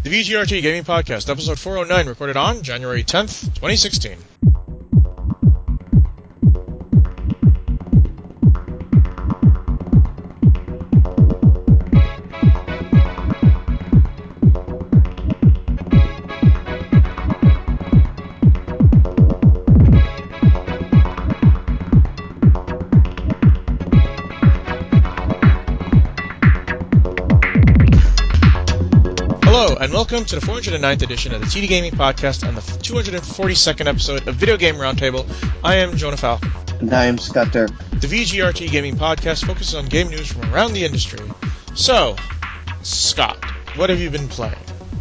The VGRT Gaming Podcast, episode 409, recorded on January 10th, 2016. And welcome to the 409th edition of the TD Gaming Podcast and the 242nd episode of Video Game Roundtable. I am Jonah Falcon. And I am Scott Dirk. The VGRT Gaming Podcast focuses on game news from around the industry. So, Scott, what have you been playing?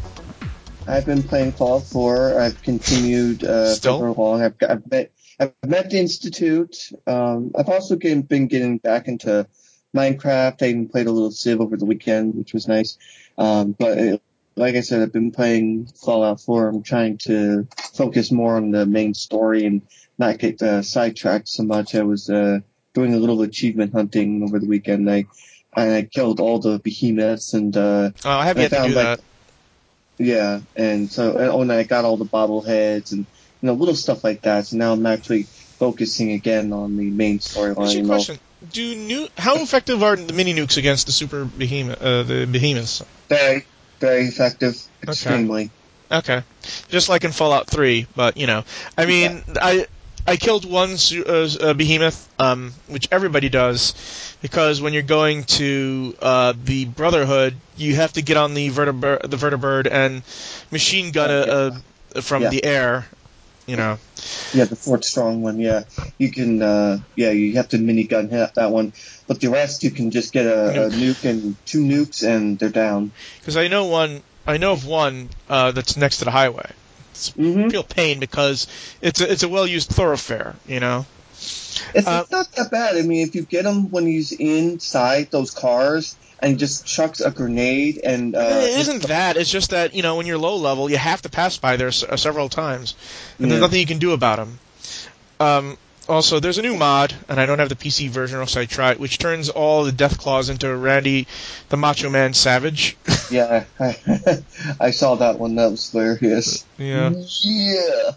I've been playing Fallout 4. I've continued for long. I've met the Institute. I've also been getting back into Minecraft. I even played a little Civ over the weekend, which was nice. Like I said, I've been playing Fallout 4. I'm trying to focus more on the main story and not get sidetracked so much. I was doing a little achievement hunting over the weekend. I killed all the behemoths and I have yet to do that. Yeah, and I got all the bobbleheads and little stuff like that. So now I'm actually focusing again on the main storyline. What's your question? How effective are the mini nukes against the super behemoth, the behemoths? Very effective, extremely. Okay. Just like in Fallout 3, but, I mean, yeah. I killed one behemoth, which everybody does, because when you're going to the Brotherhood, you have to get on the vertibird and machine gun from the air, Yeah, the Fort Strong one, yeah. You can, you have to minigun hit that one. But the rest, you can just get a nuke and two nukes, and they're down. Because I know of one that's next to the highway. It's a real pain because it's a well-used thoroughfare, It's not that bad. I mean, if you get him when he's inside those cars and he just chucks a grenade and... it isn't that. It's just that, when you're low level, you have to pass by there several times. And there's nothing you can do about him. Also, there's a new mod, and I don't have the PC version, or else I try it, which turns all the Death Claws into Randy the Macho Man Savage. Yeah, I saw that one. That was hilarious. Yeah. Yeah.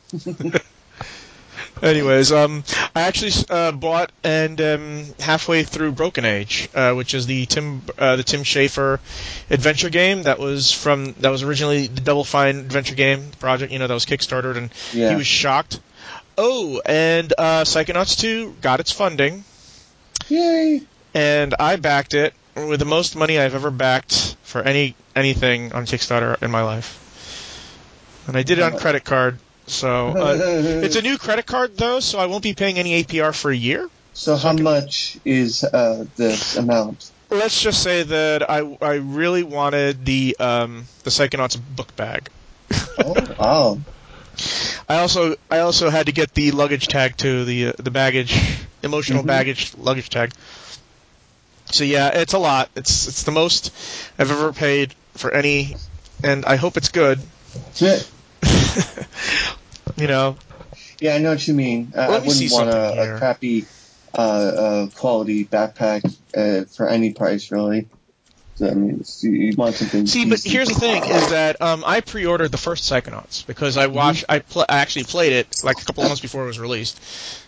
Anyways, I actually bought and halfway through Broken Age, which is the Tim Schafer adventure game that was originally the Double Fine adventure game project. That was Kickstarted, and he was shocked. Oh, and Psychonauts 2 got its funding. Yay! And I backed it with the most money I've ever backed for anything on Kickstarter in my life. And I did it on credit card. So it's a new credit card, though, so I won't be paying any APR for a year. So how much is this amount? Let's just say that I really wanted the Psychonauts book bag. Oh, wow. I also had to get the luggage tag too, the baggage, emotional baggage luggage tag. So yeah, it's a lot. It's the most I've ever paid for any, and I hope it's good. Yeah, I know what you mean. I wouldn't want a crappy quality backpack for any price, really. So, I mean, you want something. See, but here's the thing: is that I pre-ordered the first Psychonauts because I watched. I actually played it like a couple of months before it was released.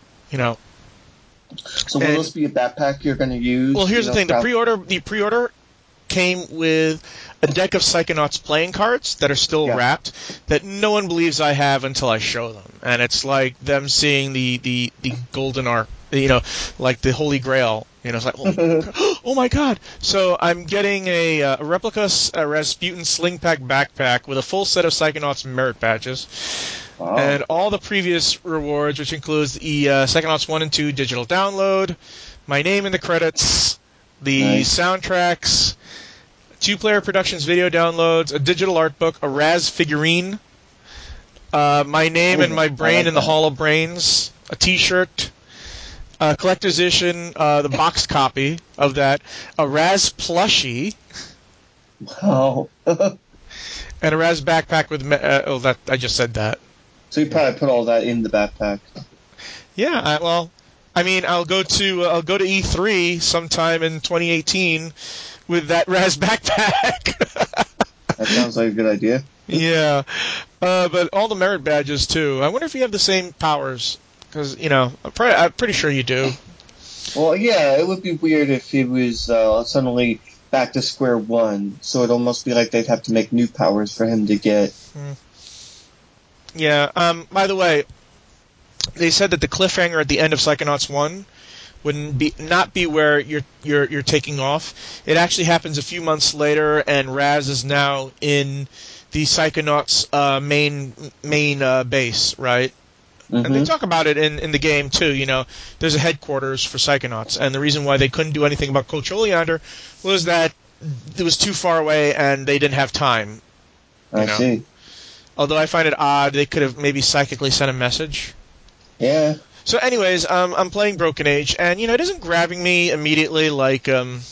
So will this be a backpack you're going to use? Well, here's the thing: the pre-order came with a deck of Psychonauts playing cards that are still wrapped that no one believes I have until I show them, and it's like them seeing the golden arc, like the Holy Grail. It's like, oh my god! So I'm getting a replica Rasputin Sling Pack backpack with a full set of Psychonauts merit badges. Wow. And all the previous rewards, which includes the Psychonauts 1 and 2 digital download, my name in the credits, the soundtracks, 2-player productions video downloads, a digital art book, a Raz figurine, my name and my brain in the Hall of Brains, a T-shirt, a collector's edition, the boxed copy of that, a Raz plushie. Wow. And a Raz backpack with... I just said that. So you probably put all that in the backpack. Yeah, I'll go to E3 sometime in 2018 with that Raz backpack. That sounds like a good idea. Yeah. But all the merit badges, too. I wonder if you have the same powers. Because, I'm pretty sure you do. Well, yeah, it would be weird if it was suddenly back to square one. So it'd almost be like they'd have to make new powers for him to get. Yeah. By the way, they said that the cliffhanger at the end of Psychonauts 1 would not be where you're taking off. It actually happens a few months later, and Raz is now in the Psychonauts main base, right? Mm-hmm. And they talk about it in the game too. There's a headquarters for Psychonauts, and the reason why they couldn't do anything about Coach Oleander was that it was too far away and they didn't have time. I see. Although I find it odd, they could have maybe psychically sent a message. Yeah. So, anyways, I'm playing Broken Age, and it isn't grabbing me immediately like Grim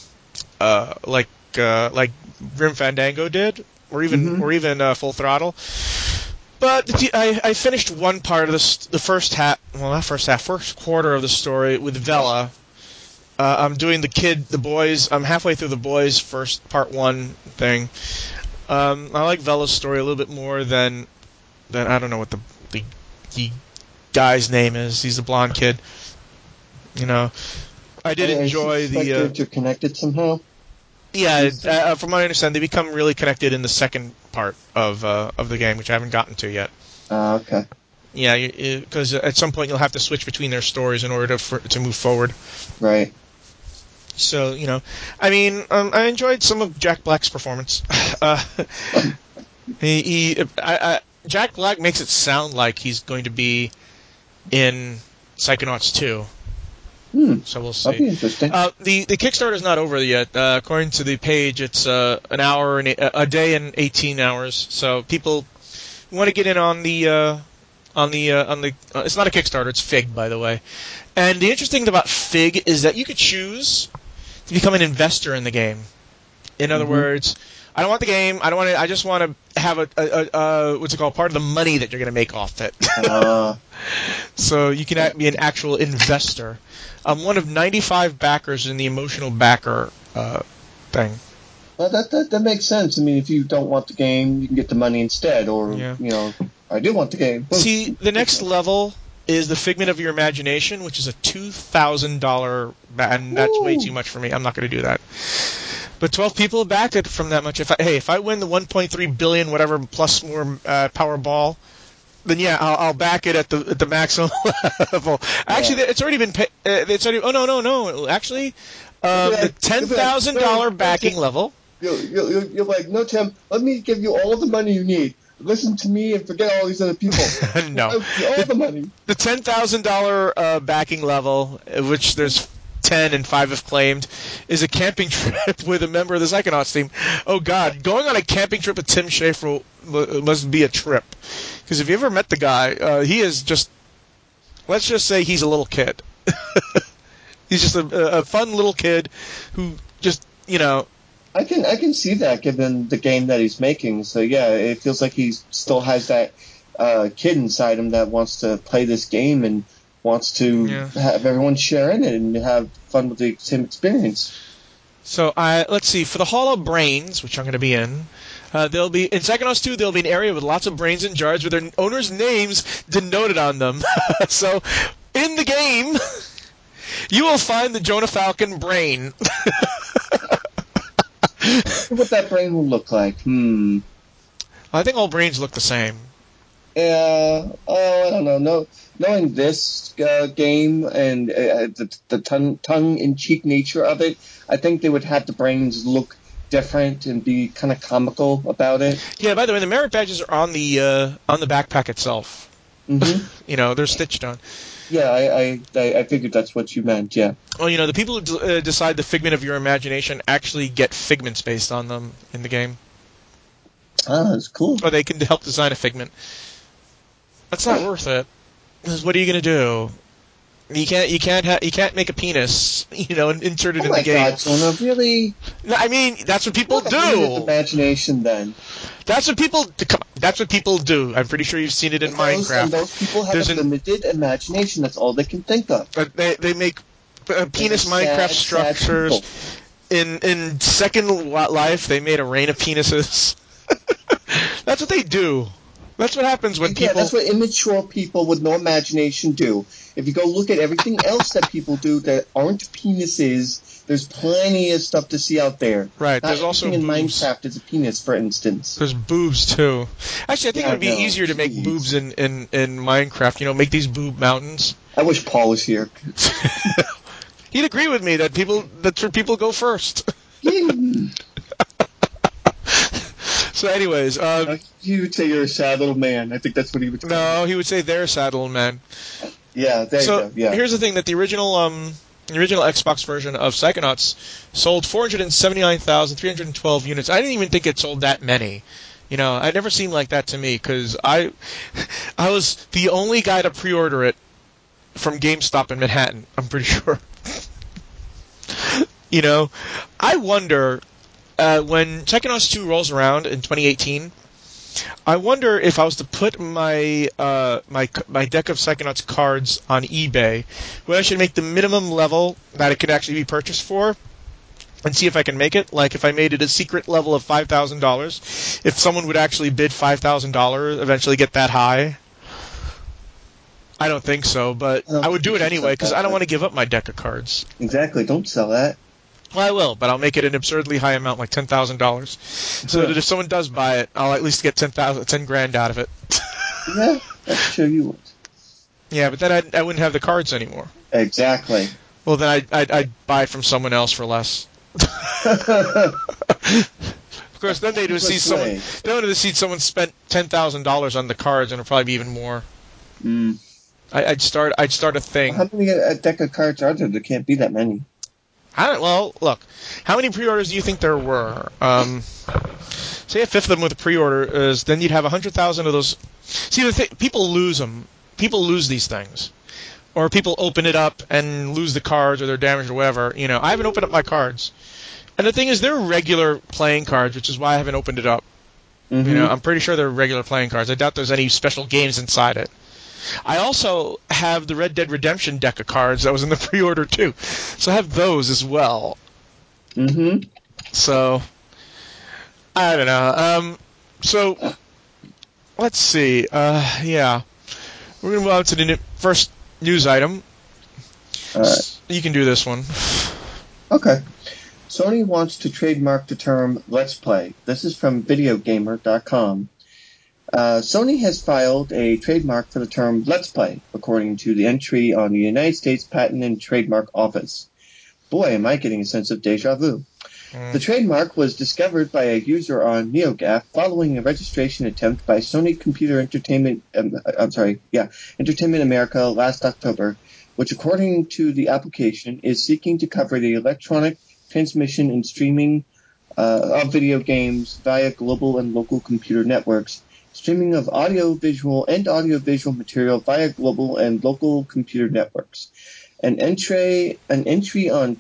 Fandango did, or even Full Throttle. But I finished one part of the first half. Well, not first half, first quarter of the story with Vela. I'm doing the boys. I'm halfway through the boys' first part one thing. I like Vela's story a little bit more than I don't know what the guy's name is. He's a blonde kid. I did enjoy the. You're connected somehow. Yeah, from what I understand, they become really connected in the second part of the game, which I haven't gotten to yet. Okay. Yeah, because at some point you'll have to switch between their stories in order to move forward. Right. So I enjoyed some of Jack Black's performance. Jack Black makes it sound like he's going to be in Psychonauts 2. So we'll see. That'll be interesting. The Kickstarter is not over yet. According to the page, it's an hour and a day and 18 hours. So people want to get in on the it's not a Kickstarter, it's Fig, by the way. And the interesting thing about Fig is that you could choose to become an investor in the game. In other words, I don't want the game. I don't want it. I just want to have a what's it called? Part of the money that you're going to make off it. So you can be an actual investor. I'm one of 95 backers in the emotional backer thing. Well, that makes sense. I mean, if you don't want the game, you can get the money instead. Or I do want the game. See, the next level is the Figment of Your Imagination, which is a $2,000, and that's way too much for me. I'm not going to do that. But 12 people have backed it from that much. If I win the 1.3 billion whatever plus more Powerball, then yeah, I'll back it at the maximum level. Actually, it's already been paid. It's already. Oh no. Actually, the $10,000 backing level. You're like, no, Tim. Let me give you all the money you need. Listen to me and forget all these other people. No, all the money. The $10,000 backing level, which there's 10 and 5 have claimed, is a camping trip with a member of the Psychonauts team. Oh God, going on a camping trip with Tim Schafer must be a trip. Because if you ever met the guy, he is just, let's just say he's a little kid. He's just a fun little kid who just, I can see that given the game that he's making. So yeah, it feels like he still has that kid inside him that wants to play this game and wants to have everyone share in it and have fun with the same experience. So let's see. For the Hall of Brains, which I'm going to be in, there'll be in Psychonauts 2. There'll be an area with lots of brains in jars with their owners' names denoted on them. So in the game, you will find the Jonah Falcon brain. What that brain will look like? I think all brains look the same. Yeah. Oh, I don't know. No, knowing this game and the tongue-in-cheek nature of it, I think they would have the brains look different and be kind of comical about it. Yeah. By the way, the merit badges are on the backpack itself. Mm-hmm. They're stitched on. Yeah, I figured that's what you meant. Yeah. Well, the people who decide the Figment of Your Imagination actually get figments based on them in the game. Ah, that's cool. Or they can help design a figment. That's not worth it. Because what are you going to do? You can't make a penis, and insert it in the game. Oh my God, Jonah, really? No, I mean, that's what people do. Imagination, then. That's what people do. I'm pretty sure you've seen it in Minecraft. And those people have a limited imagination. That's all they can think of. But they make penis Minecraft structures. In Second Life, they made a rain of penises. That's what they do. That's what happens when people... Yeah, that's what immature people with no imagination do. If you go look at everything else that people do that aren't penises, there's plenty of stuff to see out there. Right, Not there's also everything in boobs. Minecraft is a penis, for instance. There's boobs, too. Actually, I think it would be easier to make boobs in Minecraft. You know, make these boob mountains. I wish Paul was here. He'd agree with me that's where people go first. So anyways... he would say you're a sad little man. I think that's what he would say. No, he would say they're a sad little man. Yeah, there you go. Yeah. Here's the thing, that the original Xbox version of Psychonauts sold 479,312 units. I didn't even think it sold that many. You know, it never seemed like that to me, because I was the only guy to pre-order it from GameStop in Manhattan, I'm pretty sure. You know, I wonder... when Psychonauts 2 rolls around in 2018, I wonder if I was to put my my deck of Psychonauts cards on eBay, whether I should make the minimum level that it could actually be purchased for, and see if I can make it. Like, if I made it a secret level of $5,000, if someone would actually bid $5,000, eventually get that high. I don't think so, but I would do it anyway, because I don't want to give up my deck of cards. Exactly, don't sell that. Well, I will, but I'll make it an absurdly high amount, like $10,000, so that if someone does buy it, I'll at least get $10,000 out of it. Yeah, I'm sure you would. Yeah, but then I wouldn't have the cards anymore. Exactly. Well, then I'd buy it from someone else for less. Of course, then they'd see someone spent $10,000 on the cards, and it'd probably be even more. I'd start a thing. How many deck of cards are there? There can't be that many. Well, look, how many pre-orders do you think there were? Say a fifth of them with a pre-order is, then you'd have 100,000 of those. See, people lose them. People lose these things. Or people open it up and lose the cards, or they're damaged or whatever. You know, I haven't opened up my cards. And the thing is, they're regular playing cards, which is why I haven't opened it up. Mm-hmm. You know, I'm pretty sure they're regular playing cards. I doubt there's any special games inside it. I also have the Red Dead Redemption deck of cards that was in the pre-order too, so I have those as well. Mm-hmm. So I don't know. So let's see. Yeah, we're gonna move on to the first news item. All right. You can do this one. Okay. Sony wants to trademark the term "Let's Play." This is from Videogamer.com. Sony has filed a trademark for the term "Let's Play," according to the entry on the United States Patent and Trademark Office. Boy, am I getting a sense of deja vu. The trademark was discovered by a user on NeoGAF following a registration attempt by Sony Computer Entertainment America last October, which, according to the application, is seeking to cover the electronic transmission and streaming of video games via global and local computer networks, streaming of audio-visual material via global and local computer networks. An entry on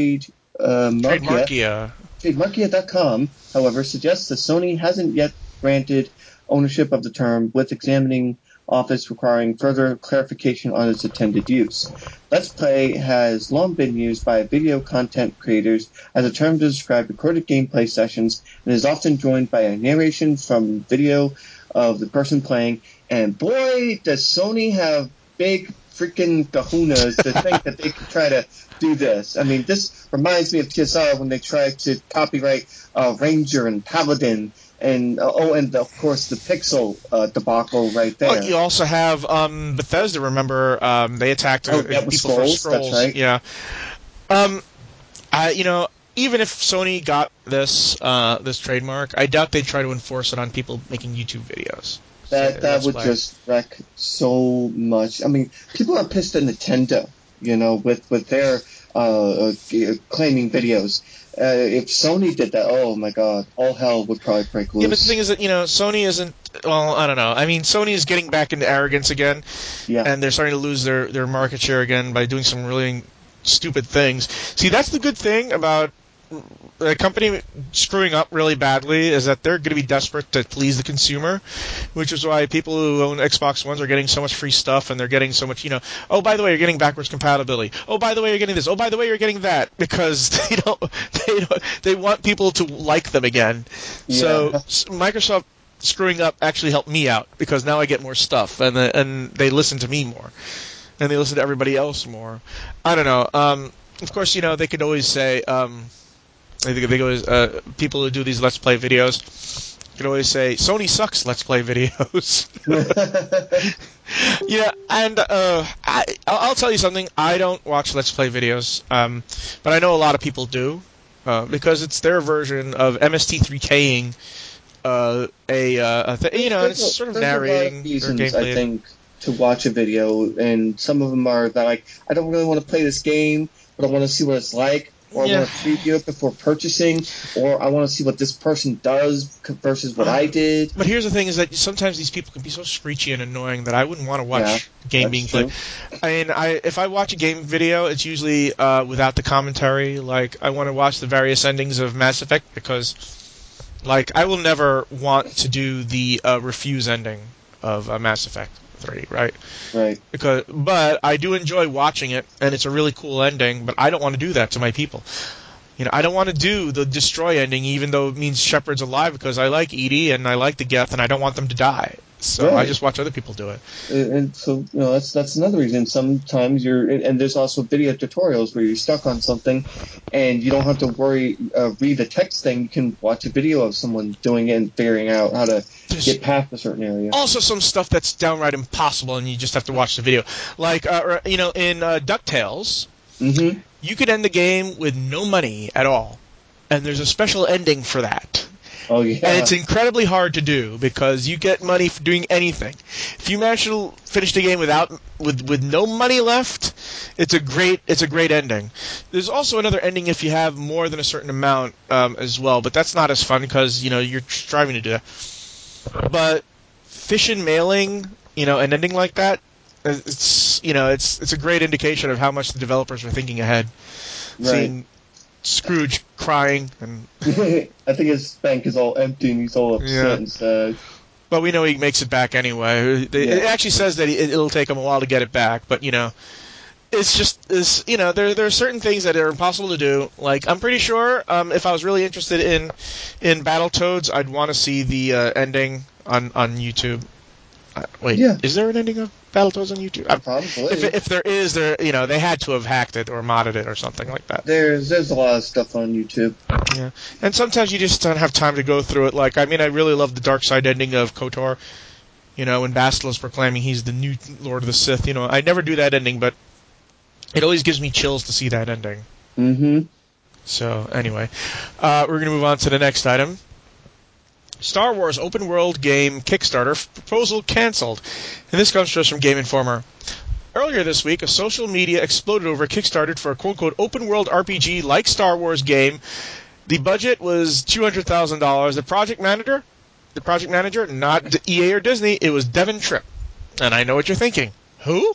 Trademarkia.com, however, suggests that Sony hasn't yet granted ownership of the term, with examining office requiring further clarification on its intended use. Let's Play has long been used by video content creators as a term to describe recorded gameplay sessions, and is often joined by a narration from video of the person playing. And boy, does Sony have big freaking kahunas to think that they could try to do this. I mean, this reminds me of TSR when they tried to copyright Ranger and Paladin, and of course the Pixel debacle right there. Well, you also have Bethesda. Remember, they attacked people for Scrolls. That's right. Yeah. Even if Sony got this trademark, I doubt they'd try to enforce it on people making YouTube videos. That would just wreck so much. I mean, people are pissed at Nintendo, with their claiming videos. If Sony did that, oh my god, all hell would probably break loose. Yeah, but the thing is that, Sony isn't, well, I don't know. I mean, Sony is getting back into arrogance again, and they're starting to lose their market share again by doing some really stupid things. See, that's the good thing about a company screwing up really badly, is that they're going to be desperate to please the consumer, which is why people who own Xbox Ones are getting so much free stuff, and they're getting so much, oh, by the way, you're getting backwards compatibility. Oh, by the way, you're getting this. Oh, by the way, you're getting that, because they want people to like them again. Yeah. So Microsoft screwing up actually helped me out because now I get more stuff, and they listen to me more, and they listen to everybody else more. I don't know. Of course, they could always say, I think they always, people who do these Let's Play videos could always say, Sony sucks Let's Play videos. And I'll tell you something. I don't watch Let's Play videos, but I know a lot of people do, because it's their version of MST3King. And it's sort of narrating there's a lot of reasons, their gameplay. I think, to watch a video, and some of them are that, like, I don't really want to play this game, but I want to see what it's like, or I want to preview it before purchasing, or I want to see what this person does versus what I did. But here's the thing: is that sometimes these people can be so screechy and annoying that I wouldn't want to watch a game being played. I mean, if I watch a game video, it's usually without the commentary. Like, I want to watch the various endings of Mass Effect because, like, I will never want to do the refuse ending of Mass Effect 3, right? Right. But I do enjoy watching it, and it's a really cool ending, but I don't want to do that to my people. I don't want to do the destroy ending, even though it means Shepard's alive, because I like EDI and I like the Geth, and I don't want them to die. So I just watch other people do it. And so, that's another reason. Sometimes and there's also video tutorials where you're stuck on something, and you don't have to read the text thing. You can watch a video of someone doing it and figuring out how to get past a certain area. Also, some stuff that's downright impossible, and you just have to watch the video. Like, in DuckTales, you could end the game with no money at all, and there's a special ending for that. Oh, yeah. And it's incredibly hard to do because you get money for doing anything. If you manage to finish the game with no money left, it's a great ending. There's also another ending if you have more than a certain amount as well, but that's not as fun because you're striving to do that. But Fish and Mailing, an ending like that, it's a great indication of how much the developers were thinking ahead. Right. Seeing Scrooge crying, and I think his bank is all empty and he's all upset and sad. But we know he makes it back anyway. It actually says that it'll take him a while to get it back, but it's just there are certain things that are impossible to do. Like, I'm pretty sure if I was really interested in Battletoads, I'd want to see the ending on YouTube. Is there an ending of Battletoads on YouTube? Probably. If there is, they had to have hacked it or modded it or something like that. There's a lot of stuff on YouTube. Yeah, and sometimes you just don't have time to go through it. Like, I really love the Dark Side ending of KOTOR. When Bastila is proclaiming he's the new Lord of the Sith. I never do that ending, but it always gives me chills to see that ending. Mm-hmm. So, anyway, we're going to move on to the next item. Star Wars open world game Kickstarter proposal canceled. And this comes to us from Game Informer. Earlier this week, a social media exploded over Kickstarter for a quote-unquote open world RPG like Star Wars game. The budget was $200,000. The project manager, not EA or Disney, it was Devin Tripp. And I know what you're thinking. Who?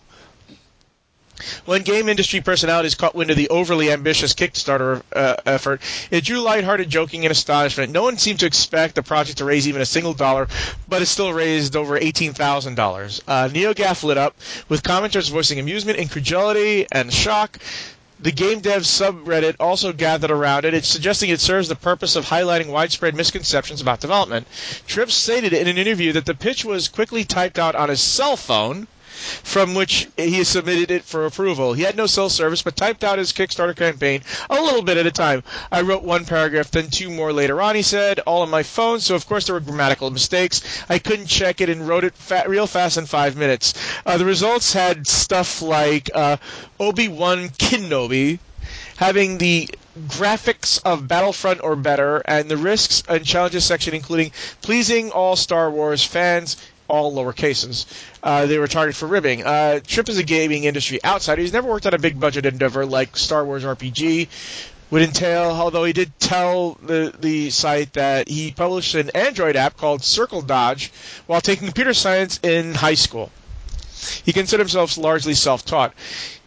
When game industry personalities caught wind of the overly ambitious Kickstarter effort, it drew lighthearted joking and astonishment. No one seemed to expect the project to raise even a single dollar, but it still raised over $18,000. NeoGAF lit up, with commenters voicing amusement, incredulity, and shock. The game dev subreddit also gathered around it, suggesting it serves the purpose of highlighting widespread misconceptions about development. Tripp stated in an interview that the pitch was quickly typed out on his cell phone, from which he submitted it for approval. He had no cell service, but typed out his Kickstarter campaign a little bit at a time. I wrote one paragraph, then two more later on, he said, all on my phone, so of course there were grammatical mistakes. I couldn't check it and wrote it real fast in 5 minutes. The results had stuff like Obi-Wan Kenobi having the graphics of Battlefront or better, and the risks and challenges section including pleasing all Star Wars fans, all lower cases. They were targeted for ribbing. Tripp is a gaming industry outsider. He's never worked on a big-budget endeavor like Star Wars RPG would entail, although he did tell the site that he published an Android app called Circle Dodge while taking computer science in high school. He considered himself largely self-taught.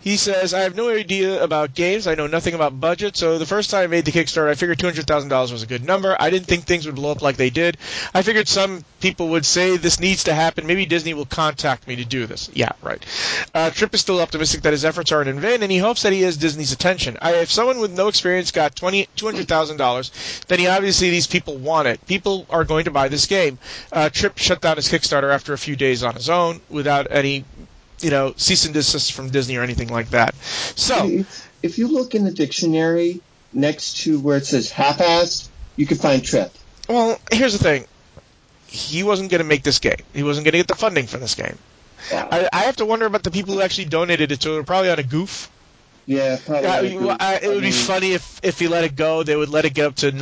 He says, I have no idea about games. I know nothing about budget. So the first time I made the Kickstarter, I figured $200,000 was a good number. I didn't think things would blow up like they did. I figured some people would say this needs to happen. Maybe Disney will contact me to do this. Yeah, right. Tripp is still optimistic that his efforts aren't in vain, and he hopes that he has Disney's attention. If someone with no experience got $200,000, then obviously these people want it. People are going to buy this game. Tripp shut down his Kickstarter after a few days on his own without any cease and desist from Disney or anything like that. So, if you look in the dictionary next to where it says half-assed, you can find Tripp. Well, here's the thing. He wasn't going to make this game. He wasn't going to get the funding for this game. Wow. I have to wonder about the people who actually donated it to it. Probably on a goof. Yeah, probably. It would be funny if he let it go. They would let it get up to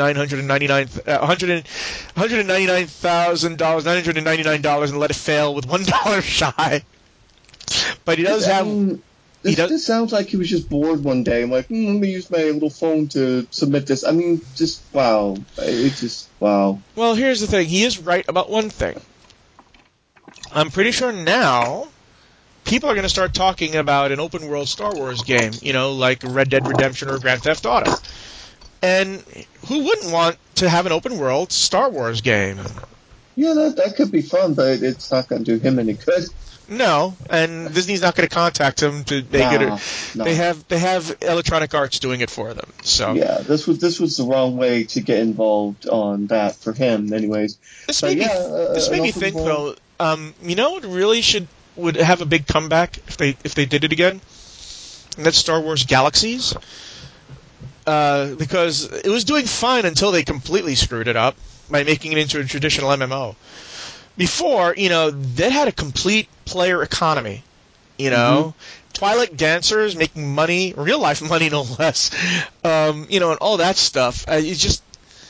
$199,999 and let it fail with $1 shy. But he does have. This sounds like he was just bored one day. I'm like, let me use my little phone to submit this. I mean, just wow. It's just wow. Well, here's the thing. He is right about one thing. I'm pretty sure now people are going to start talking about an open world Star Wars game, like Red Dead Redemption or Grand Theft Auto. And who wouldn't want to have an open world Star Wars game? Yeah, that could be fun, but it's not going to do him any good. No, and Disney's not going to contact him to make it. No. They have Electronic Arts doing it for them. So yeah, this was the wrong way to get involved on that for him, anyways. This made me think though. What really would have a big comeback if they did it again? And that's Star Wars Galaxies. Because it was doing fine until they completely screwed it up by making it into a traditional MMO. Before, they had a complete player economy. Twilight Dancers making money, real life money no less. And all that stuff. It's just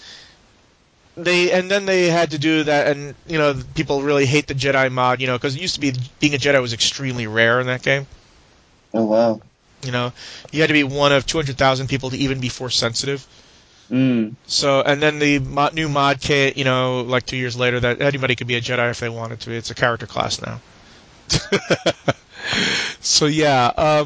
then they had to do that, and people really hate the Jedi mod, because it used to be being a Jedi was extremely rare in that game. Oh wow. You had to be one of 200,000 people to even be Force sensitive. So, and then the new mod kit, like 2 years later, that anybody could be a Jedi if they wanted to. It's a character class now. So yeah,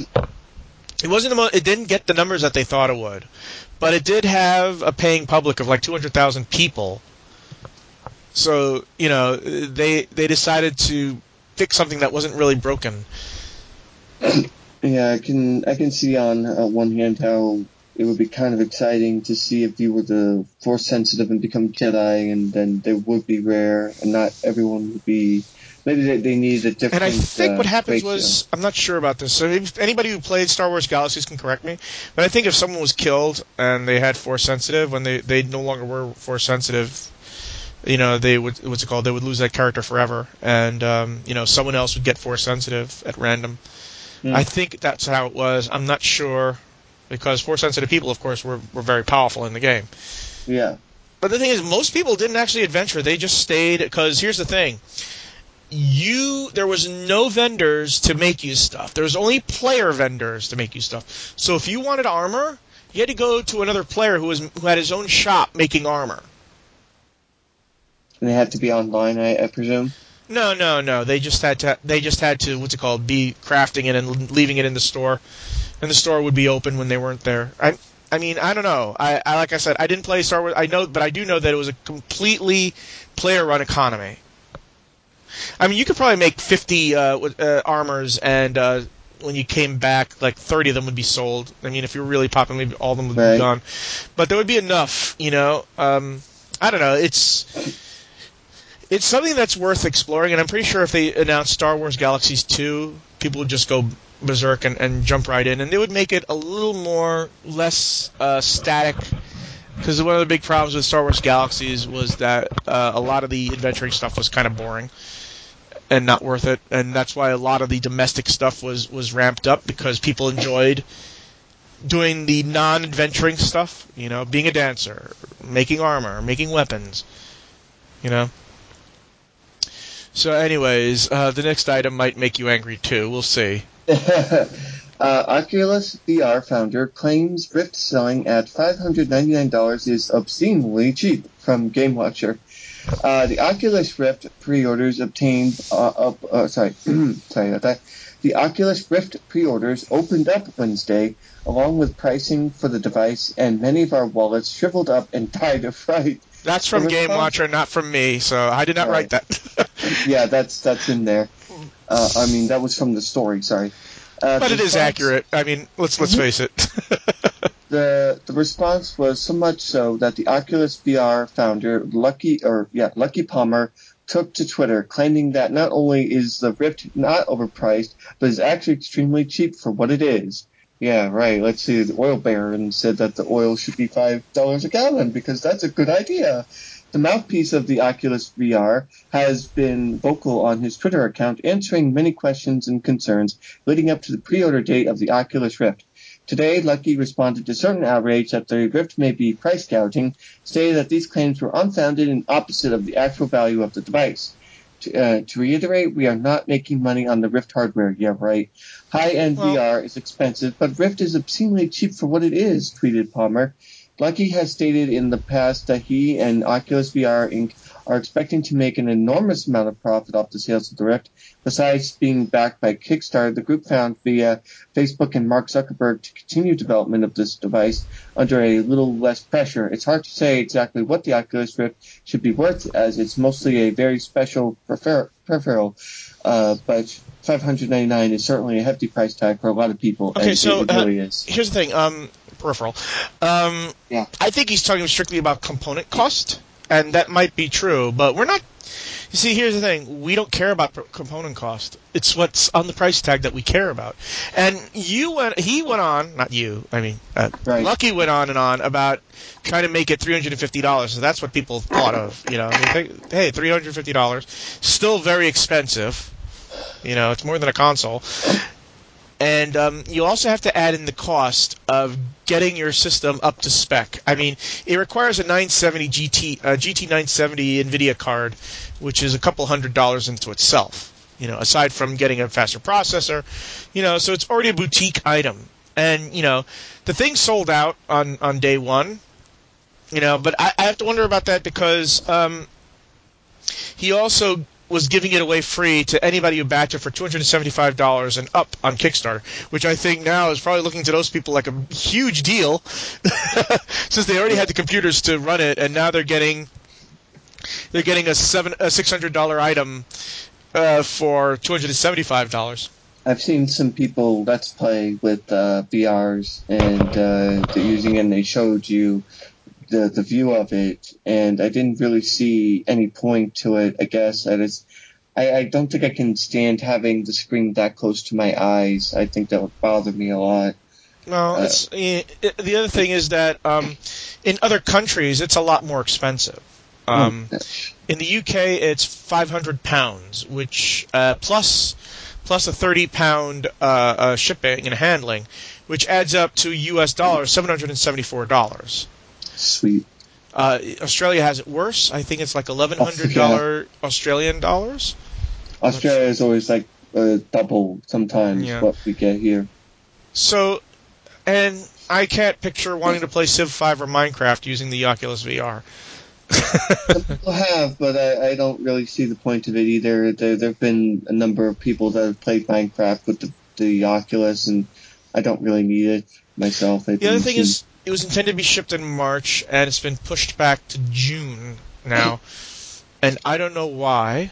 it didn't get the numbers that they thought it would, but it did have a paying public of like 200,000 people. So they decided to fix something that wasn't really broken. Yeah, I can see on one hand how it would be kind of exciting to see if you were the Force sensitive and become Jedi, and then they would be rare, and not everyone would be. Maybe they need a different. And I think what happens ratio. was, I'm not sure about this. So if anybody who played Star Wars Galaxies can correct me, but I think if someone was killed and they had Force sensitive, when they no longer were Force sensitive, they would they would lose that character forever, and someone else would get Force sensitive at random. I think that's how it was. I'm not sure, because Force-sensitive people, of course, were very powerful in the game. Yeah. But the thing is, most people didn't actually adventure. They just stayed, because here's the thing. There was no vendors to make you stuff. There was only player vendors to make you stuff. So if you wanted armor, you had to go to another player who had his own shop making armor. And they had to be online, I presume? No. They just had to be crafting it and leaving it in the store, and the store would be open when they weren't there. I mean, I don't know. I like I said, I didn't play Star Wars. But I do know that it was a completely player-run economy. I mean, you could probably make 50 armors, and when you came back, like 30 of them would be sold. I mean, if you were really popping, maybe all of them would be gone. But there would be enough, I don't know. It's something that's worth exploring, and I'm pretty sure if they announced Star Wars Galaxies 2, people would just go berserk and jump right in, and they would make it a little less static, because one of the big problems with Star Wars Galaxies was that a lot of the adventuring stuff was kind of boring and not worth it, and that's why a lot of the domestic stuff was ramped up, because people enjoyed doing the non-adventuring stuff, being a dancer, making armor, making weapons, So anyways, the next item might make you angry too. We'll see. Oculus VR founder claims Rift selling at $599 is obscenely cheap from Game Watcher. The Oculus Rift pre-orders obtained sorry about that. The Oculus Rift pre-orders opened up Wednesday, along with pricing for the device, and many of our wallets shriveled up and died of fright. That's from Game Watcher, not from me, so I did not write that. Yeah, that's in there. That was from the story, sorry. But it is accurate. I mean, let's face it. The response was so much so that the Oculus VR founder, Lucky Palmer, took to Twitter claiming that not only is the Rift not overpriced, but is actually extremely cheap for what it is. Yeah, right. Let's see. The oil baron said that the oil should be $5 a gallon because that's a good idea. The mouthpiece of the Oculus VR has been vocal on his Twitter account, answering many questions and concerns leading up to the pre-order date of the Oculus Rift. Today, Lucky responded to certain outrage that the Rift may be price gouging, stating that these claims were unfounded and opposite of the actual value of the device. To reiterate, we are not making money on the Rift hardware. Yeah, right. High-end VR is expensive, but Rift is obscenely cheap for what it is, tweeted Palmer. Lucky has stated in the past that he and Oculus VR Inc. are expecting to make an enormous amount of profit off the sales of the Rift. Besides being backed by Kickstarter, the group found via Facebook and Mark Zuckerberg to continue development of this device under a little less pressure. It's hard to say exactly what the Oculus Rift should be worth, as it's mostly a very special peripheral, but $599 is certainly a hefty price tag for a lot of people. Okay, and so it really is. Here's the thing. Peripheral. Yeah. I think he's talking strictly about component cost, and that might be true, but we're not. You see, here's the thing. We don't care about component cost. It's what's on the price tag that we care about. And he went on, not you, right. Lucky went on and on about trying to make it $350. So that's what people thought of. You know, hey, $350, still very expensive. You know, it's more than a console. And you also have to add in the cost of getting your system up to spec. I mean, it requires a 970 GT 970 NVIDIA card, which is a couple $100 into itself. You know, aside from getting a faster processor, you know, so it's already a boutique item. And you know, the thing sold out on day one. You know, but I have to wonder about that because he also was giving it away free to anybody who backed it for $275 and up on Kickstarter, which I think now is probably looking to those people like a huge deal since they already had the computers to run it, and now they're getting a $600 item for $275. I've seen some people Let's Play with VRs, and they're using it, and they showed you the view of it, and I didn't really see any point to it. I guess I don't think I can stand having the screen that close to my eyes. I think that would bother me a lot. No, the other thing is that in other countries it's a lot more expensive. In the UK it's £500, which plus a £30 shipping and handling, which adds up to US dollars $774. Sweet. Australia has it worse. I think it's like $1,100 Australian dollars. Australia is always like double sometimes what we get here. So, and I can't picture wanting to play Civ 5 or Minecraft using the Oculus VR. Some people have, but I don't really see the point of it either. There have been a number of people that have played Minecraft with the Oculus, and I don't really need it myself. The other thing is, it was intended to be shipped in March, and it's been pushed back to June now, and I don't know why.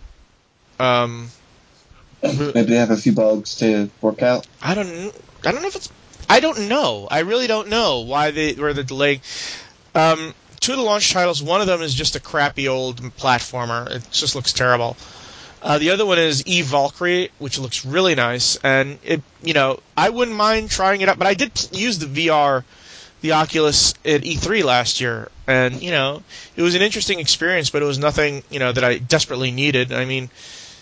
Maybe they have a few bugs to work out. I don't know if it's. I don't know. I really don't know why they're delaying. Two of the launch titles. One of them is just a crappy old platformer. It just looks terrible. The other one is Eve Valkyrie, which looks really nice, and I wouldn't mind trying it out. But I did use the Oculus at E3 last year, and it was an interesting experience, but it was nothing that I desperately needed. I mean,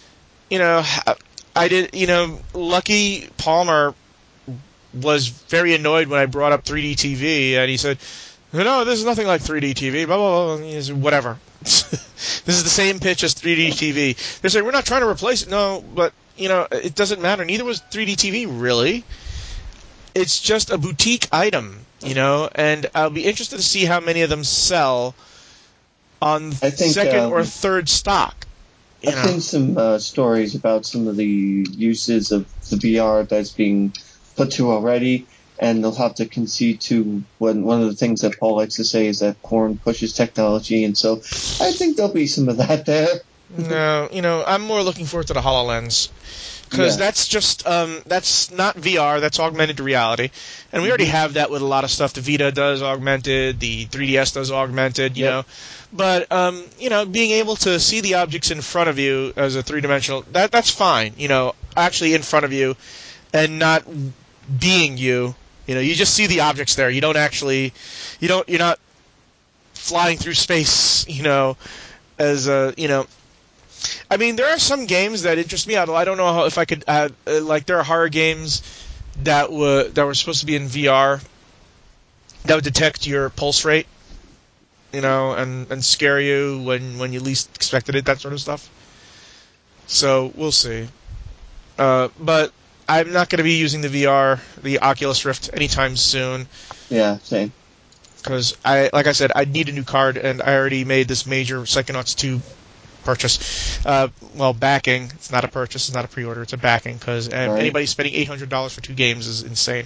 I did. Lucky Palmer was very annoyed when I brought up 3D TV, and he said, "No, this is nothing like 3D TV." Blah blah blah. He said, whatever. This is the same pitch as 3D TV. They say, we're not trying to replace it. No, but, it doesn't matter. Neither was 3D TV, really. It's just a boutique item, and I'll be interested to see how many of them sell on second or third stock. I've seen some stories about some of the uses of the VR that's being put to already, and they'll have to concede to one of the things that Paul likes to say is that porn pushes technology, and so I think there'll be some of that there. No, I'm more looking forward to the HoloLens. Because that's just, that's not VR, that's augmented reality. And we already have that with a lot of stuff. The Vita does augmented, the 3DS does augmented, you know. But, being able to see the objects in front of you as a three-dimensional, that's fine, actually in front of you and not being you. You just see the objects there. You don't actually, you're not flying through space, as a, I mean, there are some games that interest me. I don't know if I could, like, there are horror games that were supposed to be in VR that would detect your pulse rate, and scare you when you least expected it, that sort of stuff. So we'll see. But I'm not going to be using the VR, the Oculus Rift, anytime soon. Yeah, same. Because like I said, I need a new card, and I already made this major Psychonauts 2 purchase. Backing. It's not a purchase. It's not a pre-order. It's a backing, because anybody spending $800 for 2 games is insane.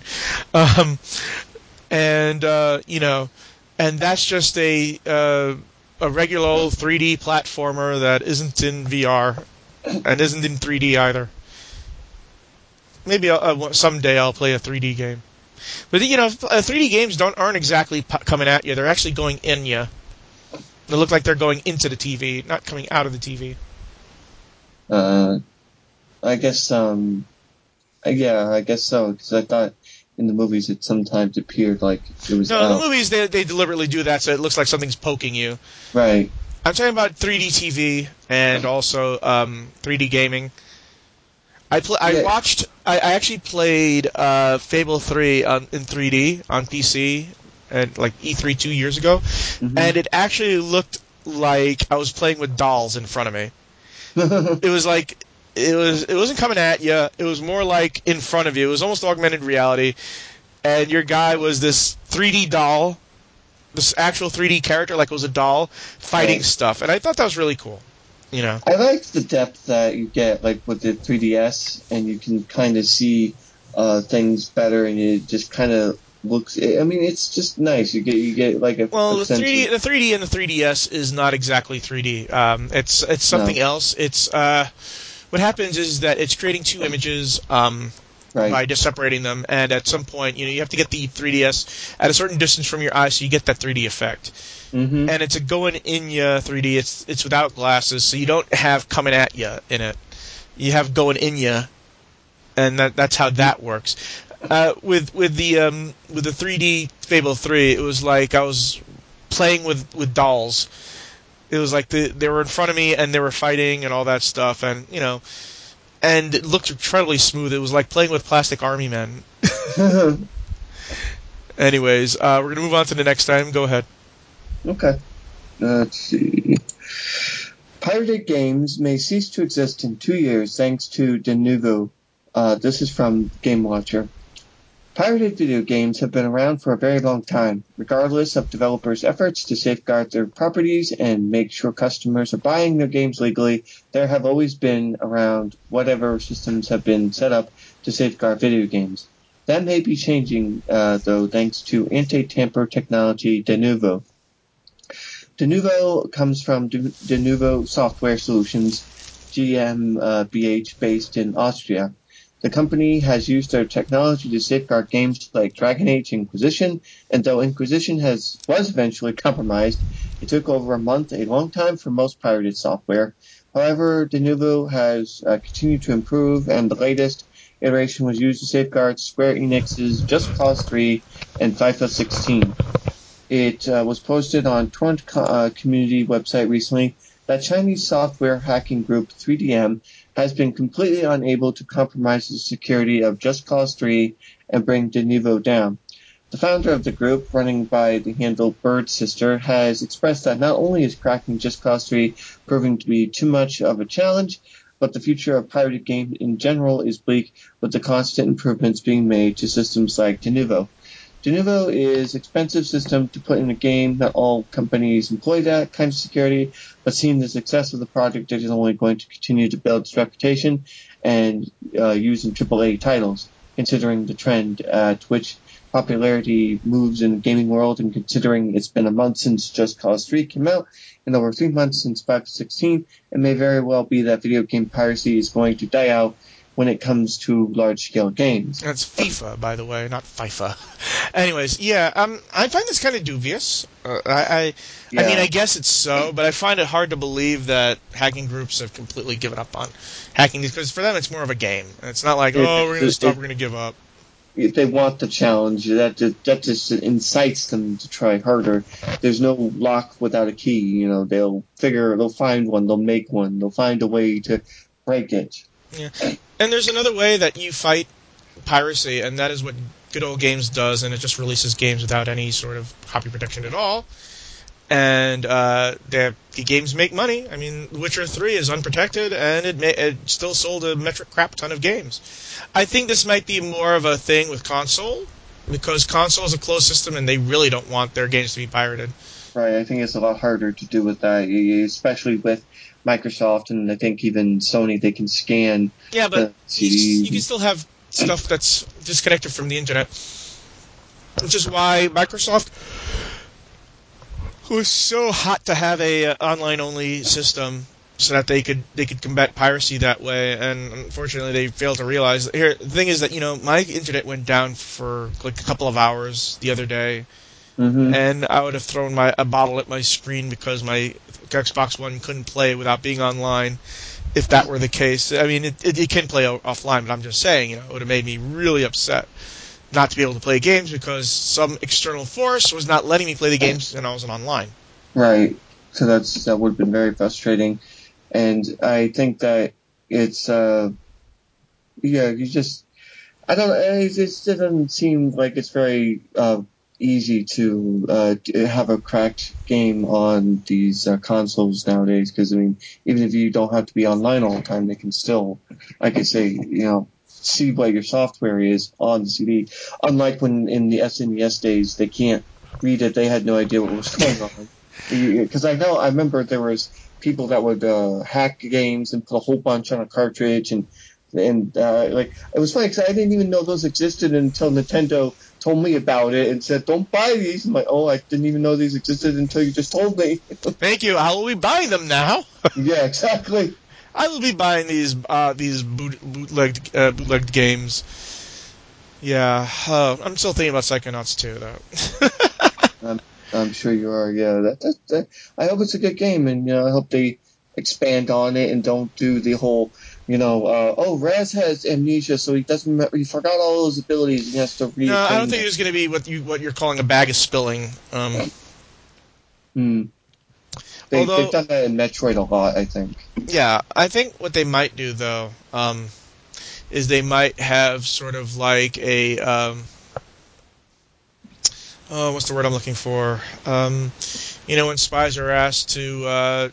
And that's just a regular old 3D platformer that isn't in VR and isn't in 3D either. Maybe someday I'll play a 3D game. But 3D games aren't exactly coming at you. They're actually going in you. They look like they're going into the TV, not coming out of the TV. I guess, I guess so, because I thought in the movies it sometimes appeared like it was No, in the movies they deliberately do that so it looks like something's poking you. Right. I'm talking about 3D TV and also 3D gaming. I actually played Fable 3 in 3D on PC at like E3 2 years ago, and it actually looked like I was playing with dolls in front of me. It was like it wasn't coming at you. It was more like in front of you. It was almost augmented reality, and your guy was this 3D doll, this actual 3D character, like it was a doll fighting stuff, and I thought that was really cool. I liked the depth that you get, like with the 3DS, and you can kind of see things better, and it just kind of looks. I mean, it's just nice. You get like a the sense 3D the 3D in the 3DS is not exactly 3D. It's something else. It's what happens is that it's creating 2 images by just separating them, and at some point, you have to get the 3DS at a certain distance from your eye so you get that 3D effect. Mm-hmm. And it's a going in ya 3D. It's without glasses, so you don't have coming at ya in it. You have going in ya, and that's how that works. With the 3D Fable 3, it was like I was playing with dolls. It was like they were in front of me and they were fighting and all that stuff, and and it looked incredibly smooth. It was like playing with plastic army men. Anyways, we're gonna move on to the next item. Go ahead. Okay. Let's see. Pirated games may cease to exist in 2 years thanks to Denuvo. This is from Game Watcher. Pirated video games have been around for a very long time. Regardless of developers' efforts to safeguard their properties and make sure customers are buying their games legally, there have always been around whatever systems have been set up to safeguard video games. That may be changing, though, thanks to anti-tamper technology Denuvo. Denuvo comes from Denuvo Software Solutions, GmbH, based in Austria. The company has used their technology to safeguard games like Dragon Age Inquisition, and though Inquisition was eventually compromised, it took over a month, a long time for most pirated software. However, Denuvo has continued to improve, and the latest iteration was used to safeguard Square Enix's Just Cause 3 and FIFA 16. It was posted on Torrent community website recently that Chinese software hacking group 3DM has been completely unable to compromise the security of Just Cause 3 and bring Denuvo down. The founder of the group, running by the handle Bird Sister, has expressed that not only is cracking Just Cause 3 proving to be too much of a challenge, but the future of pirated games in general is bleak with the constant improvements being made to systems like Denuvo. Denuvo is expensive system to put in a game. Not all companies employ that kind of security, but seeing the success of the project, it is only going to continue to build its reputation and use in AAA titles, considering the trend at which popularity moves in the gaming world, and considering it's been a month since Just Cause 3 came out and over 3 months since 5.16, it may very well be that video game piracy is going to die out when it comes to large-scale games. That's FIFA, by the way, not FIFA. Anyways, yeah, I find this kind of dubious. I mean, I guess it's so, but I find it hard to believe that hacking groups have completely given up on hacking these, because for them it's more of a game. It's not like, we're going to stop, we're going to give up. If they want the challenge, that just incites them to try harder. There's no lock without a key. You know, they'll find one, they'll make one, they'll find a way to break it. Yeah. And there's another way that you fight piracy, and that is what Good Old Games does, and it just releases games without any sort of copy protection at all. And the games make money. I mean, Witcher 3 is unprotected, and it still sold a metric crap ton of games. I think this might be more of a thing with console, because console is a closed system, and they really don't want their games to be pirated. Right, I think it's a lot harder to do with that, especially with Microsoft, and I think even Sony, they can scan the CDs. You can still have stuff that's disconnected from the internet, which is why Microsoft was so hot to have a online-only system so that they could combat piracy that way, and unfortunately they failed to realize. Here, the thing is that, my internet went down for like a couple of hours the other day. Mm-hmm. And I would have thrown a bottle at my screen because my Xbox One couldn't play without being online, if that were the case. I mean, it can play offline, but I'm just saying, it would have made me really upset not to be able to play games because some external force was not letting me play the games and I wasn't online. Right. So that would have been very frustrating. And I think that it's, it doesn't seem like it's very, easy to have a cracked game on these consoles nowadays, because I mean, even if you don't have to be online all the time, they can still, like I say, see what your software is on the CD. Unlike when in the SNES days, they can't read it; they had no idea what was going on. Because I remember there was people that would hack games and put a whole bunch on a cartridge, and it was funny because I didn't even know those existed until Nintendo told me about it and said, "Don't buy these." I'm like, "Oh, I didn't even know these existed until you just told me." Thank you. I will be buying them now. Yeah, exactly. I will be buying these bootlegged games. Yeah, I'm still thinking about Psychonauts 2, though. I'm sure you are. Yeah, that I hope it's a good game, and I hope they expand on it and don't do the whole, Raz has amnesia, so he forgot all his abilities and he has to reattain. No, I don't think it's going to be what you're calling a bag of spilling. They've done that in Metroid a lot, I think. Yeah, I think what they might do, though, is they might have sort of like a, what's the word I'm looking for? When spies are asked to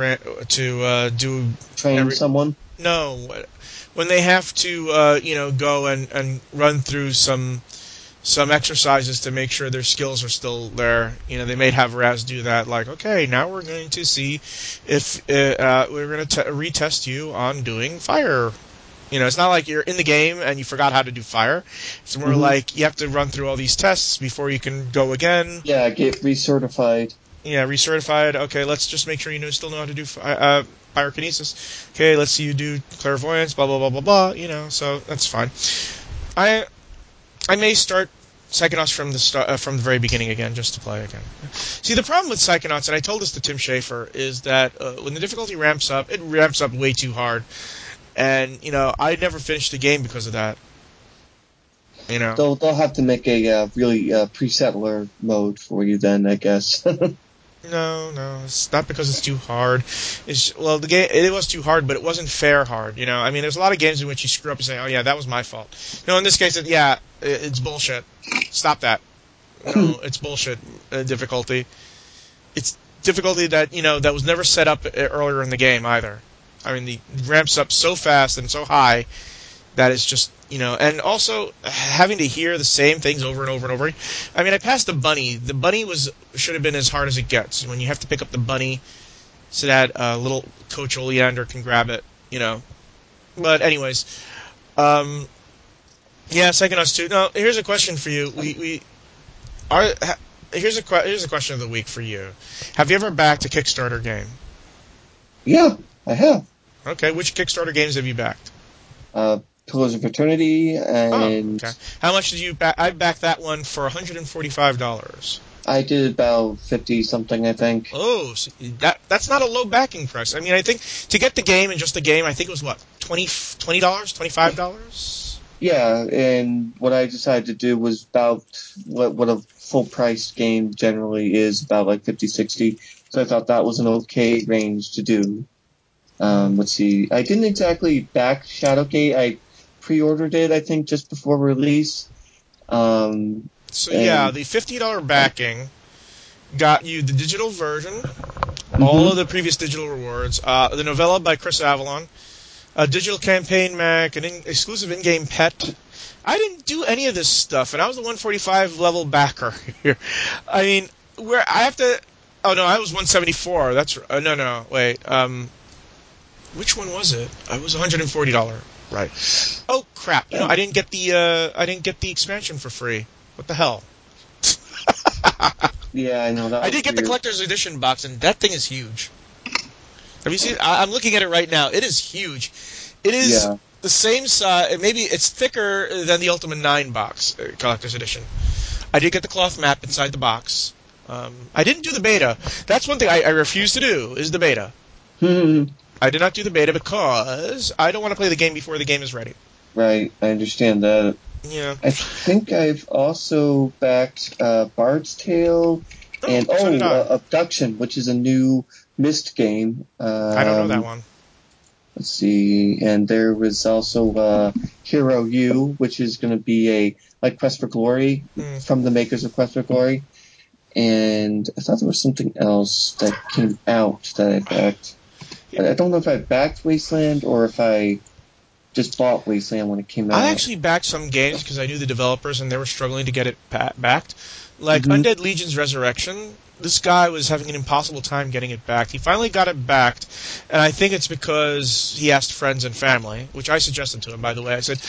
train someone? No, when they have to, go and run through some exercises to make sure their skills are still there. They may have Raz do that, like, okay, now we're going to see if we're going to retest you on doing fire. It's not like you're in the game and you forgot how to do fire. It's more like you have to run through all these tests before you can go again. Yeah, get recertified. Yeah, recertified. Okay, let's just make sure you still know how to do pyrokinesis. Okay, let's see you do clairvoyance, blah, blah, blah, blah, blah. So that's fine. I may start Psychonauts from the very beginning again, just to play again. See, the problem with Psychonauts, and I told this to Tim Schafer, is that when the difficulty ramps up, it ramps up way too hard. And, I never finished the game because of that. They'll have to make a really pre-settler mode for you then, I guess. No, it's not because it's too hard. The game, it was too hard, but it wasn't fair hard. I mean, there's a lot of games in which you screw up and say, "Oh yeah, that was my fault." No, in this case, it's bullshit. Stop that. No, it's bullshit. Difficulty. It's difficulty that that was never set up earlier in the game either. I mean, the ramps up so fast and so high that is just, and also having to hear the same things over and over and over. I mean, I passed the bunny. The bunny should have been as hard as it gets. When you have to pick up the bunny so that little Coach Oleander can grab it, But anyways, yeah, Psychonauts 2. Now, here's a question for you. Here's a question of the week for you. Have you ever backed a Kickstarter game? Yeah, I have. Okay, which Kickstarter games have you backed? Pillars of Eternity and... Oh, okay. How much did you back? I backed that one for $145. I did about 50-something, I think. Oh, so that's not a low backing price. I mean, I think to get the game and just the game, I think it was what, $20, $25? Yeah, and what I decided to do was about what a full-priced game generally is, about like 50, 60. So I thought that was an okay range to do. Let's see. I didn't exactly back Shadowgate. I pre-ordered it, I think, just before release. So yeah, the $50 backing got you the digital version, all of the previous digital rewards, the novella by Chris Avalon, a digital campaign Mac, an exclusive in-game pet. I didn't do any of this stuff, and I was the 145 level backer here. I mean, where I have to... Oh, no, I was 174. That's... no, wait. Which one was it? I was $140. Right. Oh, crap. I didn't get the expansion for free. What the hell? Yeah, I know that. I did get the collector's edition box, and that thing is huge. Have you seen it? I'm looking at it right now. It is huge. It is the same size. Maybe it's thicker than the Ultima 9 box, collector's edition. I did get the cloth map inside the box. I didn't do the beta. That's one thing I refuse to do, is the beta. I did not do the beta because I don't want to play the game before the game is ready. Right, I understand that. Yeah. I think I've also backed Bard's Tale and Abduction, which is a new Myst game. I don't know that one. Let's see, and there was also Hero U, which is going to be like Quest for Glory from the makers of Quest for Glory. And I thought there was something else that came out that I backed. I don't know if I backed Wasteland or if I just bought Wasteland when it came out. I actually backed some games because I knew the developers and they were struggling to get it backed. Like Undead Legion's Resurrection, this guy was having an impossible time getting it backed. He finally got it backed, and I think it's because he asked friends and family, which I suggested to him, by the way. I said,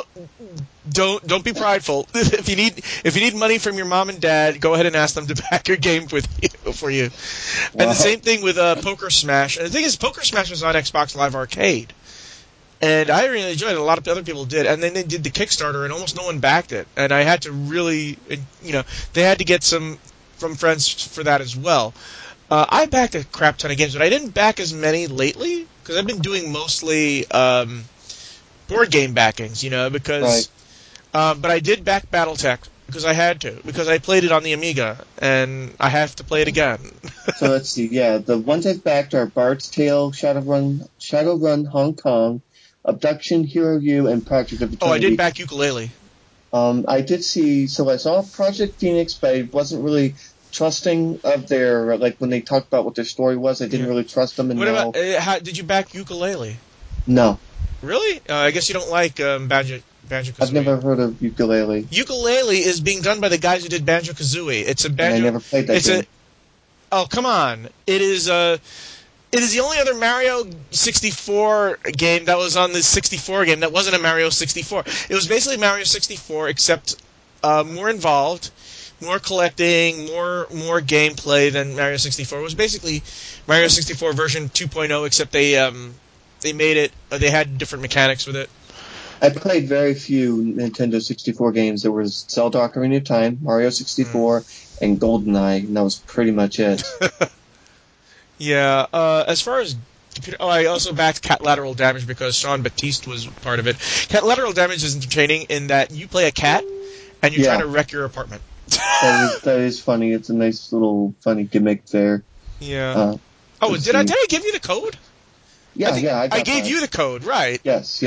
don't be prideful. If you need money from your mom and dad, go ahead and ask them to back your game for you. Wow. And the same thing with Poker Smash. And the thing is, Poker Smash was on Xbox Live Arcade. And I really enjoyed it. A lot of other people did. And then they did the Kickstarter, and almost no one backed it. And I had to really, they had to get some from friends for that as well. I backed a crap ton of games, but I didn't back as many lately, because I've been doing mostly board game backings, because... Right. But I did back BattleTech, because I had to, because I played it on the Amiga, and I have to play it again. So let's see, the ones I've backed are Bard's Tale, Shadowrun Hong Kong, Abduction, Hero U, and Project of Eternity. Oh, I did back Yooka-Laylee. I did see, so I saw Project Phoenix, but I wasn't really trusting of their, like, when they talked about what their story was, I didn't really trust them. And what about, did you back Yooka-Laylee? No. Really? I guess you don't like Banjo-Kazooie. I've never heard of Yooka-Laylee. Yooka-Laylee is being done by the guys who did Banjo-Kazooie. It's a Banjo... And I never played that game. Oh, come on. It is the only other Mario 64 game that was on the 64 game that wasn't a Mario 64. It was basically Mario 64, except more involved, more collecting, more gameplay than Mario 64. It was basically Mario 64 version 2.0, except they made it. They had different mechanics with it. I played very few Nintendo 64 games. There was Zelda Ocarina of Time, Mario 64, and GoldenEye, and that was pretty much it. Yeah, as far as computer... Oh, I also backed Cat Lateral Damage because Sean Batiste was part of it. Cat Lateral Damage is entertaining in that you play a cat, and you're trying to wreck your apartment. That is funny. It's a nice little funny gimmick there. Yeah. Did I give you the code? Yeah, I gave you the code, right. Yes.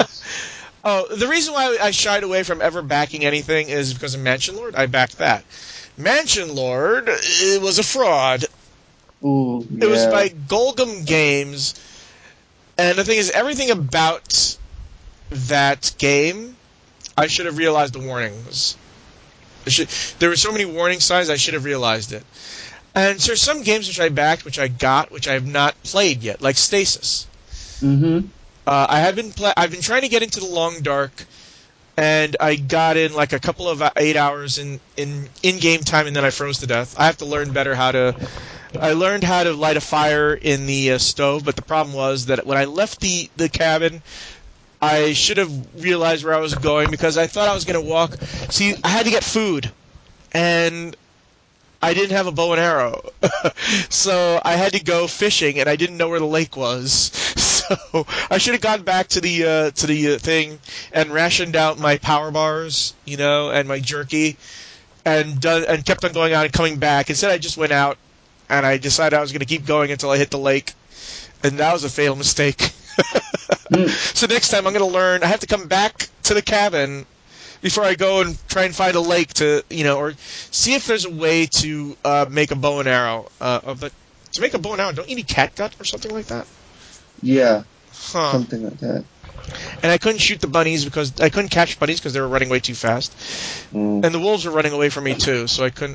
The reason why I shied away from ever backing anything is because of Mansion Lord. I backed that. Mansion Lord, it was a fraud. Ooh, yeah. It was by Golgum Games, and the thing is, everything about that game, I should have realized the warnings. There were so many warning signs, I should have realized it. And there's some games which I backed, which I got, which I have not played yet, like Stasis. Mm-hmm. I've been trying to get into the Long Dark, and I got in like a couple of 8 hours in-game time, and then I froze to death. I have to learn better how to... I learned how to light a fire in the stove, but the problem was that when I left the cabin, I should have realized where I was going, because I thought I was going to walk... See, I had to get food, and I didn't have a bow and arrow. So I had to go fishing, and I didn't know where the lake was. So I should have gone back to the thing and rationed out my power bars, and my jerky, and kept on going out and coming back. Instead, I just went out, and I decided I was going to keep going until I hit the lake, and that was a fatal mistake. So next time I'm going to learn. I have to come back to the cabin before I go and try and find a lake to, or see if there's a way to make a bow and arrow. But to make a bow and arrow, don't you need catgut or something like that? Yeah, something like that. And I couldn't shoot the bunnies because I couldn't catch bunnies because they were running way too fast, and the wolves were running away from me too. So I couldn't,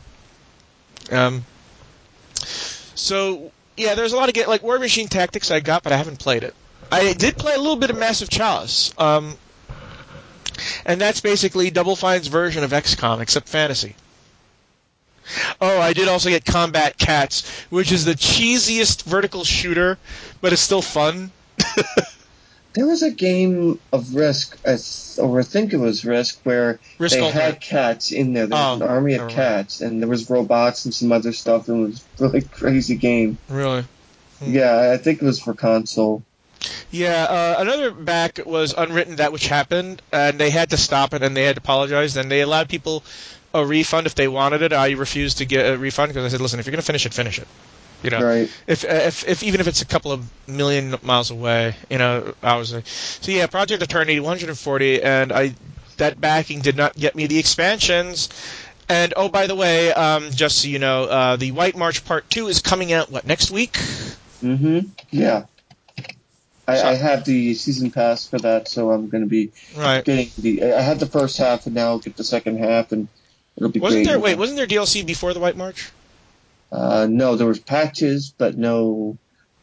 So yeah, there's a lot of like War Machine Tactics I got, but I haven't played it. I did play a little bit of Massive Chalice. And that's basically Double Fine's version of XCOM, except fantasy. Oh, I did also get Combat Cats, which is the cheesiest vertical shooter, but it's still fun. There was a game of Risk, or I think it was Risk, where they had cats in there. There was an army of cats, and there was robots and some other stuff, and it was a really crazy game. Really? Yeah, I think it was for console. Yeah, another back was Unwritten That Which Happened, and they had to stop it, and they had to apologize, and they allowed people a refund if they wanted it. I refused to get a refund because I said, listen, if you're going to finish it, finish it. Right. If even if it's a couple of million miles away, hours. So yeah, Project Eternity 140, and that backing did not get me the expansions. And oh, by the way, just so you know, the White March Part 2 is coming out next week? Mm-hmm. Yeah. I have the season pass for that, so I'm going to be getting I had the first half, and now I'll get the second half, and it'll be wasn't great. Wasn't there DLC before the White March? No, there was patches, but no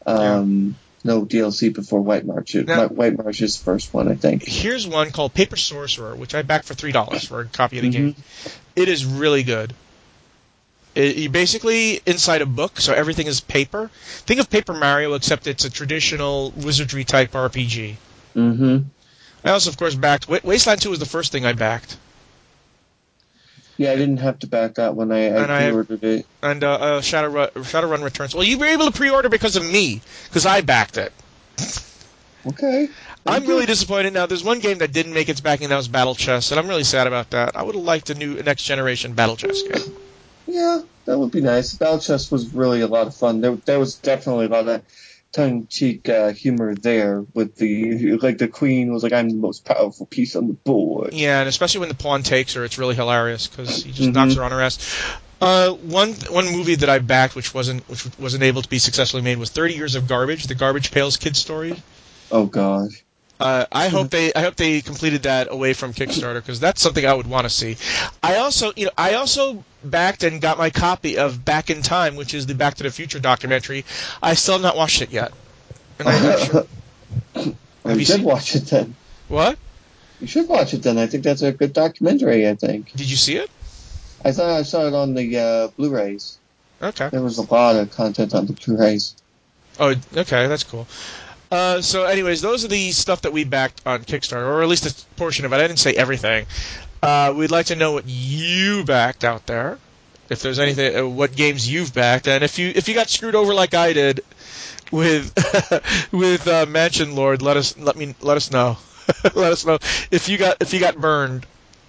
DLC before White March. White March is the first one, I think. Here's one called Paper Sorcerer, which I backed for $3 for a copy of the game. It is really good. You're basically inside a book, so everything is paper. Think of Paper Mario, except it's a traditional wizardry-type RPG. Mm-hmm. I also, of course, backed... Wasteland 2 was the first thing I backed. Yeah, I didn't have to back that one. I pre-ordered it. And Shadowrun Returns. Well, you were able to pre-order because of me, because I backed it. Okay. I'm really disappointed now. There's one game that didn't make its backing, that was Battle Chess, and I'm really sad about that. I would have liked a new next-generation Battle Chess game. Yeah, that would be nice. Battle Chess was really a lot of fun. There was definitely a lot of tongue-in-cheek humor there with the queen was like, I'm the most powerful piece on the board. Yeah, and especially when the pawn takes her, it's really hilarious because he just knocks her on her ass. One movie that I backed, which wasn't able to be successfully made, was 30 Years of Garbage, the Garbage Pails Kids story. Oh God. I hope they completed that away from Kickstarter because that's something I would want to see. I also backed and got my copy of Back in Time, which is the Back to the Future documentary. I still have not watched it yet. And you should watch it then. What? You should watch it then. I think that's a good documentary. I think. Did you see it? I thought I saw it on the Blu-rays. Okay. There was a lot of content on the Blu-rays. Oh, okay, that's cool. So, anyways, those are the stuff that we backed on Kickstarter, or at least a portion of it. I didn't say everything. We'd like to know what you backed out there. If there's anything, what games you've backed, and if you got screwed over like I did with Mansion Lord, let us know. Let us know if you got burned.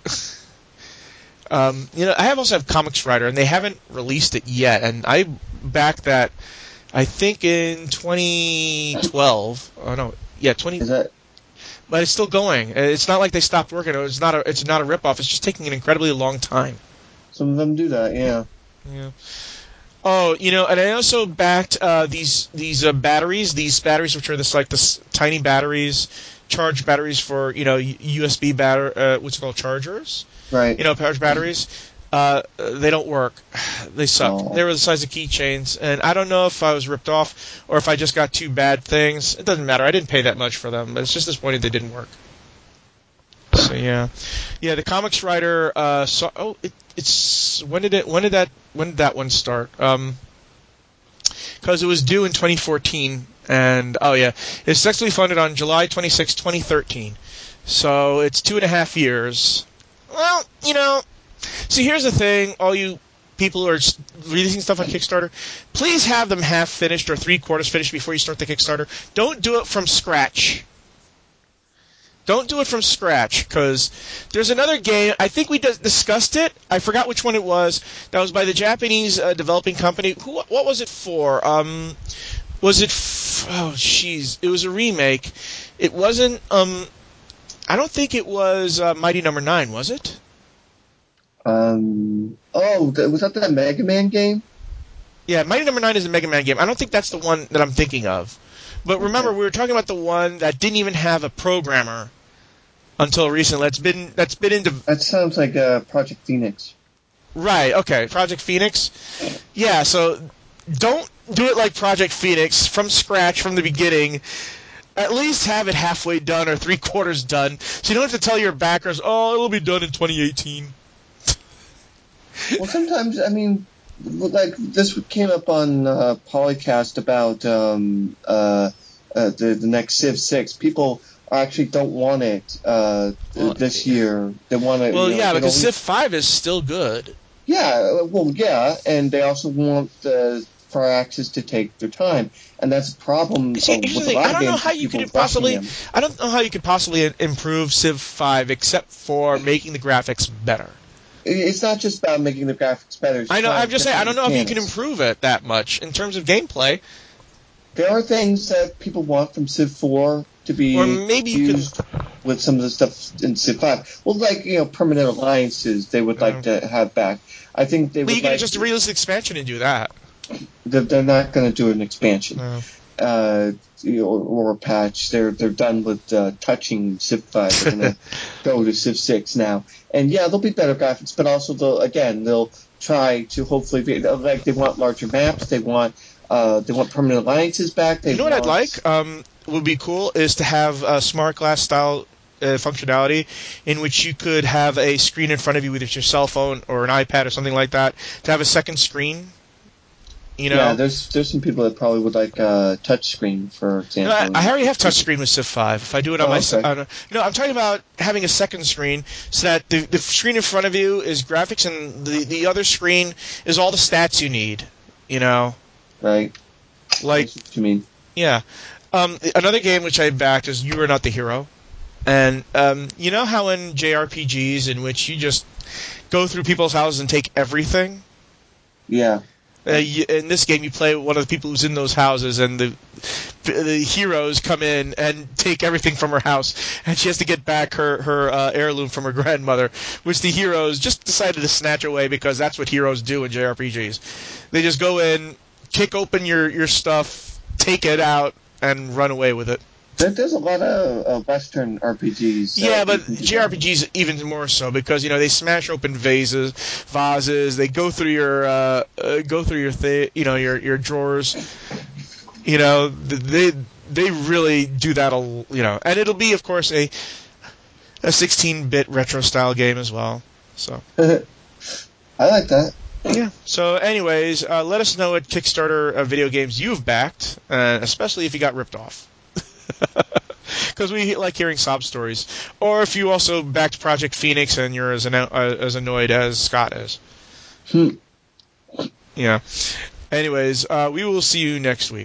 I also have Comics Writer, and they haven't released it yet, and I backed that. I think in 2012. Oh no, yeah, 20. Is that? But it's still going. It's not like they stopped working. It's not a ripoff. It's just taking an incredibly long time. Some of them do that, yeah. Yeah. Oh, and I also backed these batteries. These batteries, which are this tiny batteries, charged batteries for USB what's called chargers. Right. Charged batteries. They don't work. They suck. Oh. They were the size of keychains, and I don't know if I was ripped off or if I just got two bad things. It doesn't matter. I didn't pay that much for them, but it's just disappointing they didn't work. So yeah. The comics writer it's when did that one start? Because it was due in 2014, and it's successfully funded on July 26, 2013. So it's 2.5 years. Well, see, here's the thing, all you people who are releasing stuff on Kickstarter, please have them half finished or 3/4 finished before you start the Kickstarter. Don't do it from scratch. Don't do it from scratch, because there's another game, I think we discussed it, I forgot which one it was, that was by the Japanese developing company. What was it for? It was a remake. It wasn't, I don't think it was Mighty Number 9, was it? Was that the Mega Man game? Yeah, Mighty Number 9 is a Mega Man game. I don't think that's the one that I'm thinking of. But remember, we were talking about the one that didn't even have a programmer until recently. That's been into... That sounds like Project Phoenix. Right, okay, Project Phoenix. Yeah, so don't do it like Project Phoenix from scratch from the beginning. At least have it halfway done or 3/4 done, so you don't have to tell your backers, it'll be done in 2018. Well, sometimes, like this came up on Polycast about the next Civ 6. People actually don't want it this year. They want it. Well, because Civ 5 is still good. Yeah, and they also want Firaxis to take their time, and that's a problem with a lot of games. I don't know how you could possibly improve Civ 5 except for making the graphics better. It's not just about making the graphics better. I know. I'm just saying. I don't know if you can improve it that much in terms of gameplay. There are things that people want from Civ 4 to be used with some of the stuff in Civ 5. Well, permanent alliances they would like to have back. I think they would. But you can just release an expansion and do that. They're not going to do an expansion. No. Or a patch. They're done with touching Civ 5. They're going to go to Civ 6 now. And there'll be better graphics, but also they'll try to hopefully they want larger maps. They want permanent alliances back. What I'd like would be cool is to have a smart glass style functionality in which you could have a screen in front of you with your cell phone or an iPad or something like that to have a second screen. Yeah, there's some people that probably would like touch screen, for example. I already have touch screen with Civ 5. If I do it on my... Okay. I'm talking about having a second screen so that the screen in front of you is graphics and the other screen is all the stats you need, Right. Like... That's what you mean. Yeah. Another game which I backed is You Are Not the Hero. And you know how in JRPGs in which you just go through people's houses and take everything? Yeah. In this game, you play one of the people who's in those houses, and the heroes come in and take everything from her house, and she has to get back her heirloom from her grandmother, which the heroes just decided to snatch away because that's what heroes do in JRPGs. They just go in, kick open your stuff, take it out, and run away with it. There's a lot of Western RPGs. Yeah, but JRPGs even more so because they smash open vases. They go through your your drawers. They really do that. And it'll be of course a 16-bit retro style game as well. So I like that. Yeah. So, anyways, let us know what Kickstarter video games you've backed, especially if you got ripped off. Because we like hearing sob stories. Or if you also backed Project Phoenix and you're as annoyed as Scott is. Yeah. Anyways, we will see you next week.